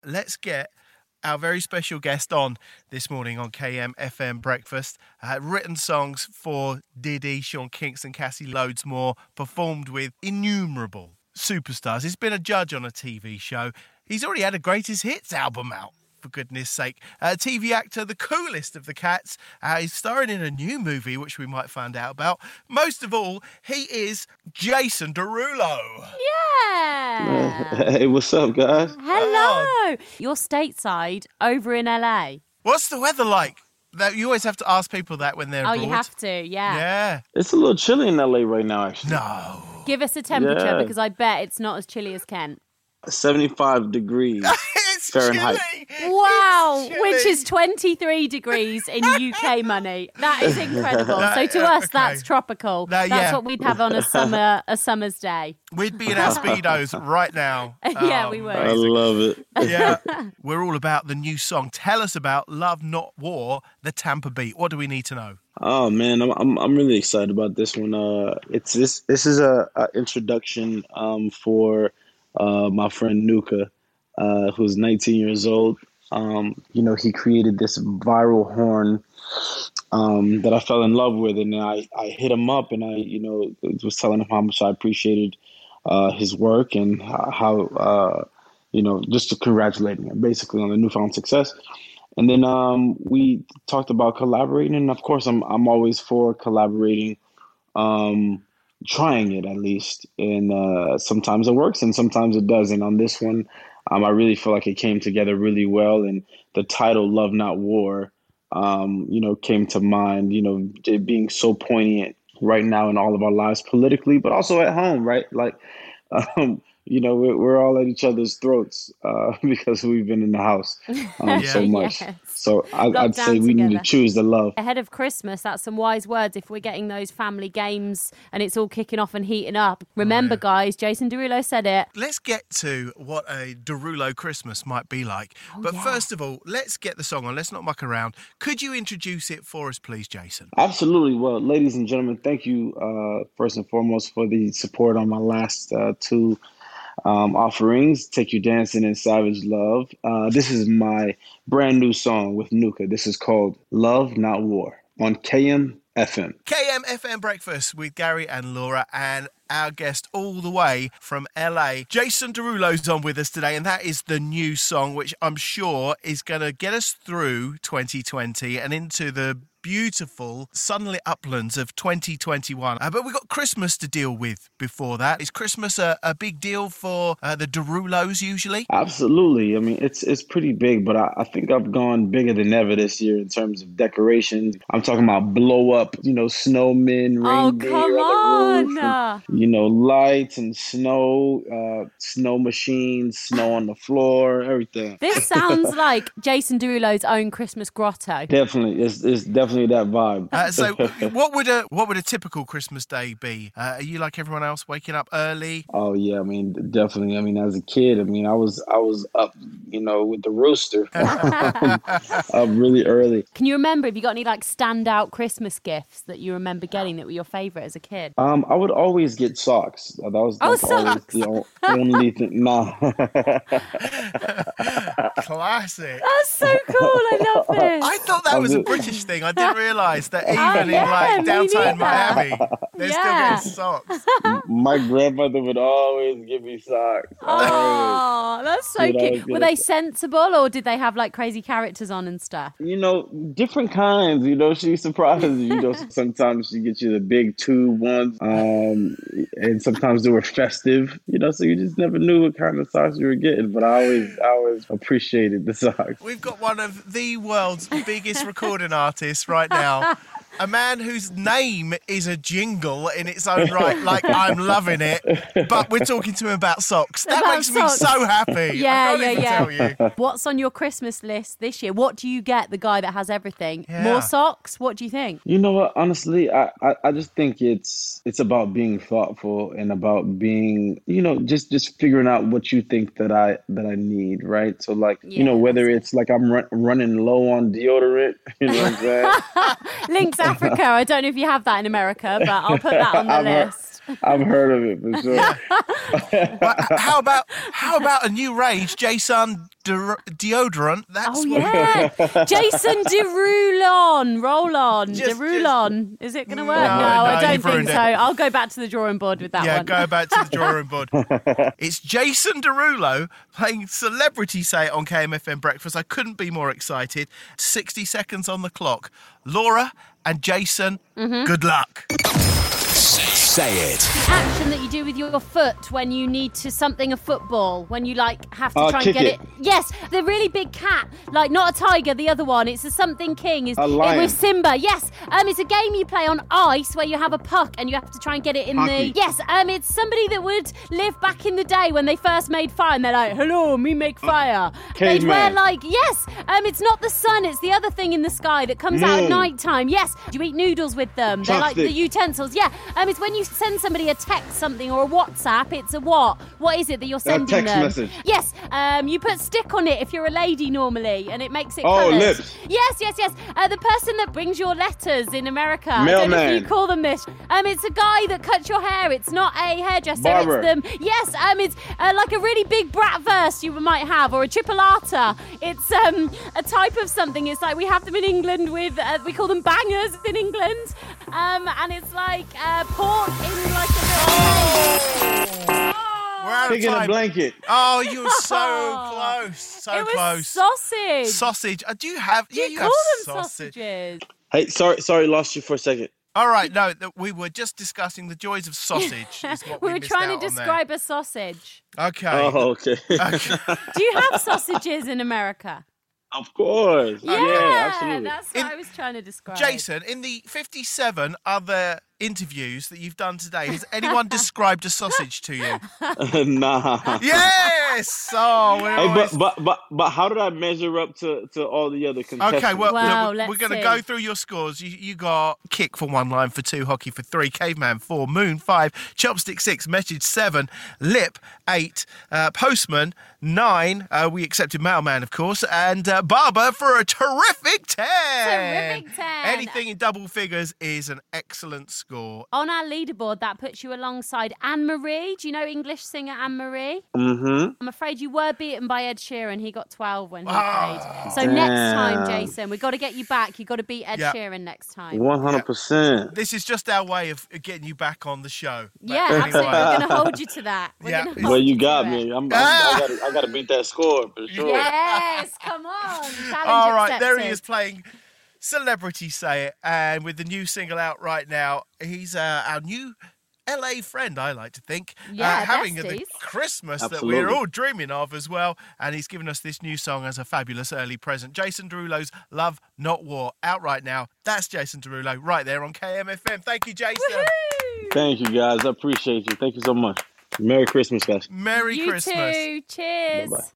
let's get our very special guest on this morning on KM FM Breakfast. Written songs for Diddy, Sean Kingston, Cassie, loads more. Performed with innumerable superstars. He's been a judge on a TV show. He's already had a greatest hits album out, for goodness sake. TV actor, the coolest of the cats. He's starring in a new movie, which we might find out about. Most of all, he is Jason Derulo. Yeah. Hey, what's up, guys? Hello. You're stateside over in LA. What's the weather like? You always have to ask people that when they're abroad. You have to, yeah. Yeah. It's a little chilly in LA right now, actually. No. Give us a temperature Yeah. because I bet it's not as chilly as Kent. 75 degrees. It's Fahrenheit. chilly. Wow, It's which chilly. is 23 degrees in UK money. That is incredible. So to us, okay. that's tropical. No, That's yeah. what we'd have on a summer's day. We'd be in our Speedos right now. Yeah, we would. I love it. Yeah. We're all about the new song. Tell us about Love Not War, the Tampa Beat. What do we need to know? Oh man, I'm really excited about this one. This is a introduction for my friend Nuka, who's 19 years old. He created this viral horn that I fell in love with, and I hit him up, and I was telling him how much I appreciated his work and how just to congratulate him basically on the newfound success. And then we talked about collaborating, and of course I'm always for collaborating, trying it at least. And sometimes it works and sometimes it doesn't. On this one, I really feel like it came together really well, and the title "Love Not War," came to mind. It being so poignant right now in all of our lives politically, but also at home, right? Like, we're all at each other's throats because we've been in the house so much. Yes. So I'd Locked say down we need to together. choose the love. Ahead of Christmas, that's some wise words if we're getting those family games and it's all kicking off and heating up. Remember, guys, Jason Derulo said it. Let's get to what a Derulo Christmas might be like. But first of all, let's get the song on. Let's not muck around. Could you introduce it for us, please, Jason? Absolutely. Well, ladies and gentlemen, thank you first and foremost for the support on my last two offerings, Take You Dancing and Savage Love. This is my brand new song with Nuka. This is called Love Not War on KM FM. KM FM Breakfast with Gary and Laura, and our guest all the way from LA, Jason Derulo's on with us today, and that is the new song, which I'm sure is going to get us through 2020 and into the beautiful sunlit uplands of 2021. But we've got Christmas to deal with before that. Is Christmas a big deal for the Derulos usually? Absolutely. I mean, it's pretty big, but I think I've gone bigger than ever this year in terms of decorations. I'm talking about blow up, snowmen, reindeer come on the roof, on. and, lights and snow, snow machines, snow on the floor, everything. This sounds like Jason Derulo's own Christmas grotto. Definitely, it's definitely that vibe. So what would a typical Christmas day be? Are you like everyone else, waking up early? Oh yeah, I mean definitely. I mean, as a kid, I was up, with the rooster, up really early. Can you remember, have you got any like standout Christmas gifts that you remember getting that were your favourite as a kid? I would always get socks. That was always socks. the only thing. Nah. Classic. That's so cool. I love this. I thought that was a British thing. I didn't realise that even yeah, in me downtown neither. Miami, they're Yeah. still getting socks. My grandmother would always give me socks. Oh, that's so Dude, I was cute. Were gonna they say- sensible or did they have like crazy characters on and stuff? Different kinds. She surprises you. Sometimes she gets you the big tube ones, and sometimes they were festive. So you just never knew what kind of socks you were getting. But I always appreciated the socks. We've got one of the world's biggest recording artists right now. A man whose name is a jingle in its own right. Like, I'm loving it. But we're talking to him about socks. That About makes socks. me so happy. Yeah, I can't even tell you. What's on your Christmas list this year? What do you get, the guy that has everything? Yeah. More socks? What do you think? You know what? Honestly, I just think it's about being thoughtful and about being, just figuring out what you think that I need, right? So like, Yeah, whether it's like I'm running low on deodorant, you know what I'm saying? Lynx Africa. I don't know if you have that in America, but I'll put that on the list. I've heard of it for sure. Well, how about a new range, Jason deodorant? That's Oh yeah, Jason Derulo. Roll on, Derulo. Is it going to work? No, I don't you've think ruined so. it. I'll go back to the drawing board with that Yeah, one. go back to the drawing board. It's Jason Derulo playing Celebrity Say It on KMFM Breakfast. I couldn't be more excited. 60 seconds on the clock. Laura and Jason, good luck. Say it. The action that you do with your foot when you need to something a football, when you have to try and kick get it. it. Yes, the really big cat, not a tiger, the other one. It's a something king. Is A lion. with Simba. Yes, it's a game you play on ice where you have a puck and you have to try and get it in Hockey. the. Yes, it's somebody that would live back in the day when they first made fire and they're like, "Hello, me make fire." They'd wear Caveman. yes, it's not the sun, it's the other thing in the sky that comes out at Moon. night time. Yes, you eat noodles with them. They're like the Chopstick. utensils. Yeah, it's when you send somebody a text something or a WhatsApp, it's a what? What is it that you're sending text them? message. Yes, you put stick on it if you're a lady normally, and it makes it Oh, coloured. lips. Yes. The person that brings your letters in America. I don't know if Mailman. you call them this. It's a guy that cuts your hair. It's not a hairdresser. Barber. It's them. Yes, it's like a really big brat verse you might have, or a chipolata. It's a type of something. It's like we have them in England with we call them bangers in England, and it's like pork in like a little. We're out of Pig in a time. blanket. Oh, you were so close. So It was close. sausage. Sausage. Do you have? Do you you call have them sausage. sausages? Hey, sorry, lost you for a second. All right, no, we were just discussing the joys of sausage. Is what We were missed trying out to on there. describe a sausage. Okay. Oh, okay. Do you have sausages in America? Of course. Yeah, absolutely. That's what I was trying to describe. Jason, in the 57 other interviews that you've done today, has anyone described a sausage to you? Nah. Yes! Oh, we're Hey, always... but how did I measure up to all the other contestants? Okay, well, Wow, look, we're let's going to see. go through your scores. You got kick for 1, line for 2, hockey for 3, caveman 4, moon 5, chopstick 6, message 7, lip 8, postman 9. We accepted mailman, of course, and barber for a terrific 10. Terrific 10. Anything in double figures is an excellent score. On our leaderboard, that puts you alongside Anne-Marie. Do you know English singer Anne-Marie? Mm-hmm. I'm afraid you were beaten by Ed Sheeran. He got 12 when he Ah, played. So next time, damn. Jason, we've got to get you back. You've got to beat Ed Yeah. Sheeran next time. 100%. This is just our way of getting you back on the show. Yeah, But absolutely. anyway. We're going to hold you to that. We're Yeah. gonna Well, hold Well, you to got it. me. I got to beat that score for sure. Yes, come on. Challenge All right, there he accepted. is playing Celebrity Say It, and with the new single out right now, he's our new LA friend, I like to think. Yeah, having the besties. Christmas that Absolutely. we're all dreaming of as well, and he's given us this new song as a fabulous early present. Jason Derulo's Love Not War, out right now. That's Jason Derulo right there on KMFM. Thank you, Jason. Woohoo! Thank you, guys. I appreciate you. Thank you so much. Merry Christmas, guys. Merry You Christmas. too. Cheers. Bye-bye.